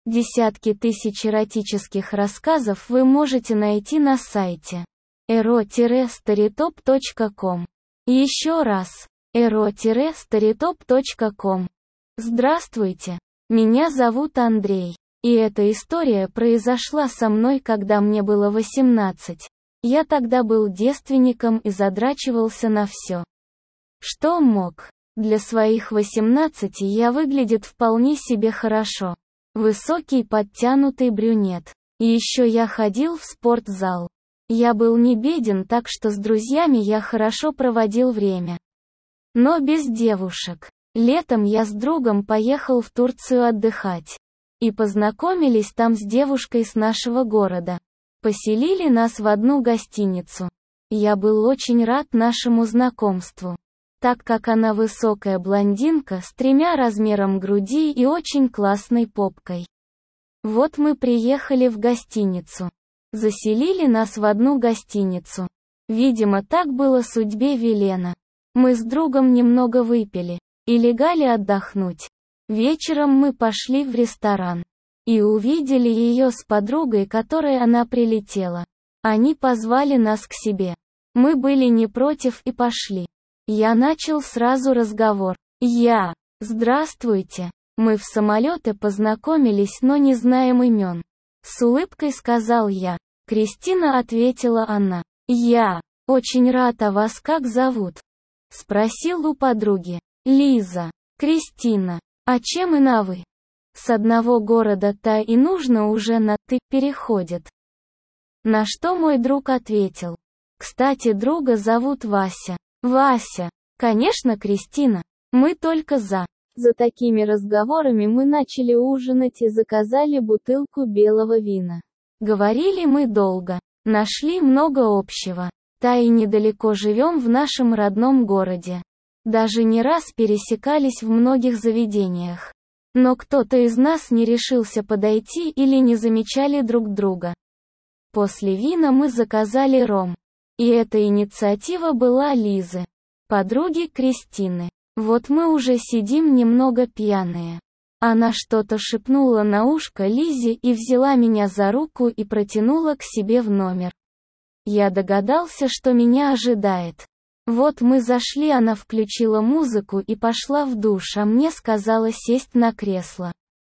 Десятки тысяч эротических рассказов вы можете найти на сайте ero-storytop.com. Еще раз, ero-storytop.com. Здравствуйте, меня зовут Андрей, и эта история произошла со мной, когда мне было 18. Я тогда был девственником и задрачивался на все, что мог. Для своих 18 я выглядит вполне себе хорошо. Высокий подтянутый брюнет. И еще я ходил в спортзал. Я был не беден, так что с друзьями я хорошо проводил время. Но без девушек. Летом я с другом поехал в Турцию отдыхать. И познакомились там с девушкой с нашего города. Поселили нас в одну гостиницу. Я был очень рад нашему знакомству, так как она высокая блондинка с 3 размером груди и очень классной попкой. Вот мы приехали в гостиницу. Заселили нас в одну гостиницу. Видимо, так было судьбе велено. Мы с другом немного выпили и легали отдохнуть. Вечером мы пошли в ресторан и увидели ее с подругой, которой она прилетела. Они позвали нас к себе. Мы были не против и пошли. Я начал сразу разговор. Здравствуйте. Мы в самолете познакомились, но не знаем имен. С улыбкой сказал я. Кристина, ответила она. Очень рад, а вас как зовут? Спросил у подруги. Лиза. Кристина. А чем и на вы? С одного города-то и нужно уже на «ты» переходит. На что мой друг ответил. Кстати, друга зовут Вася. Вася. Конечно, Кристина. Мы только за. За такими разговорами мы начали ужинать и заказали бутылку белого вина. Говорили мы долго. Нашли много общего. Та и недалеко живем в нашем родном городе. Даже не раз пересекались в многих заведениях. Но кто-то из нас не решился подойти или не замечали друг друга. После вина мы заказали ром. И эта инициатива была Лизы, подруги Кристины. Вот мы уже сидим немного пьяные. Она что-то шепнула на ушко Лизе и взяла меня за руку и протянула к себе в номер. Я догадался, что меня ожидает. Вот мы зашли, она включила музыку и пошла в душ, а мне сказала сесть на кресло.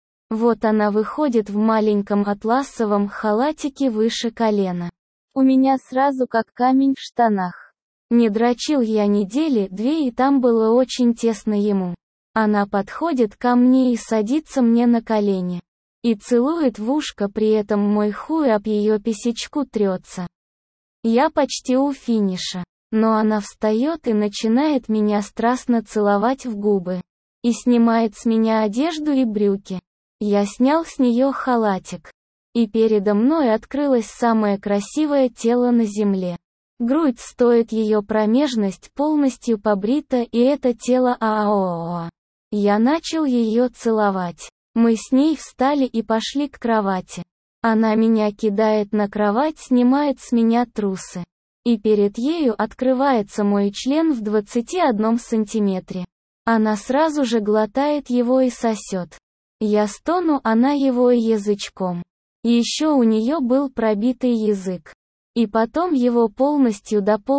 Вот она выходит в маленьком атласовом халатике выше колена. У меня сразу как камень в штанах. Не дрочил я недели 2, и там было очень тесно ему. Она подходит ко мне и садится мне на колени. И целует в ушко, при этом мой хуй об ее писечку трется. Я почти у финиша. Но она встает и начинает меня страстно целовать в губы. И снимает с меня одежду и брюки. Я снял с нее халатик. И передо мной открылось самое красивое тело на земле. Грудь стоит, ее промежность полностью побрита, и это тело ААОА. Я начал ее целовать. Мы с ней встали и пошли к кровати. Она меня кидает на кровать, снимает с меня трусы. И перед ею открывается мой член в 21 сантиметре. Она сразу же глотает его и сосет. Я стону, она его язычком. Еще у нее был пробитый язык. И потом его полностью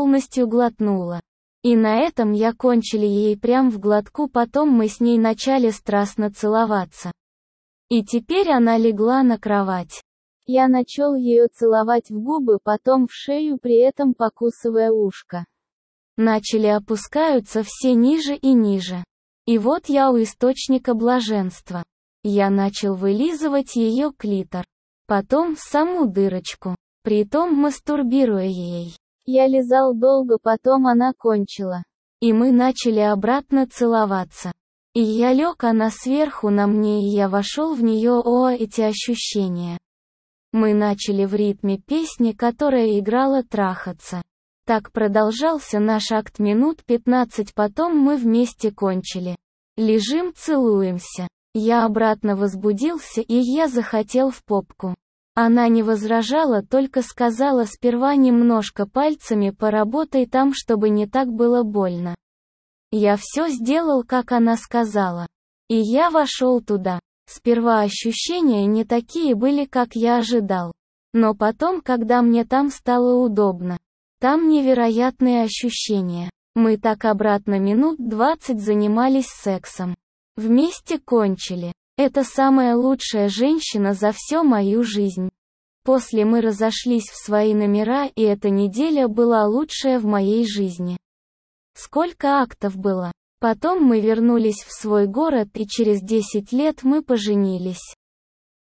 глотнула. И на этом я кончили ей прям в глотку, потом мы с ней начали страстно целоваться. И теперь она легла на кровать. Я начал ее целовать в губы, потом в шею, при этом покусывая ушко. Начали опускаются все ниже и ниже. И вот я у источника блаженства. Я начал вылизывать ее клитор. Потом саму дырочку, притом мастурбируя ей. Я лизал долго, потом она кончила. И мы начали обратно целоваться. И я лег, она сверху на мне, и я вошел в нее. Эти ощущения. Мы начали в ритме песни, которая играла, трахаться. Так продолжался наш акт минут 15, потом мы вместе кончили. Лежим, целуемся. Я обратно возбудился, и я захотел в попку. Она не возражала, только сказала сперва немножко пальцами поработай там, чтобы не так было больно. Я все сделал, как она сказала. И я вошел туда. Сперва ощущения не такие были, как я ожидал. Но потом, когда мне там стало удобно, там невероятные ощущения. Мы так обратно минут 20 занимались сексом. Вместе кончили. Это самая лучшая женщина за всю мою жизнь. После мы разошлись в свои номера, и эта неделя была лучшая в моей жизни. Сколько актов было. Потом мы вернулись в свой город, и через 10 лет мы поженились.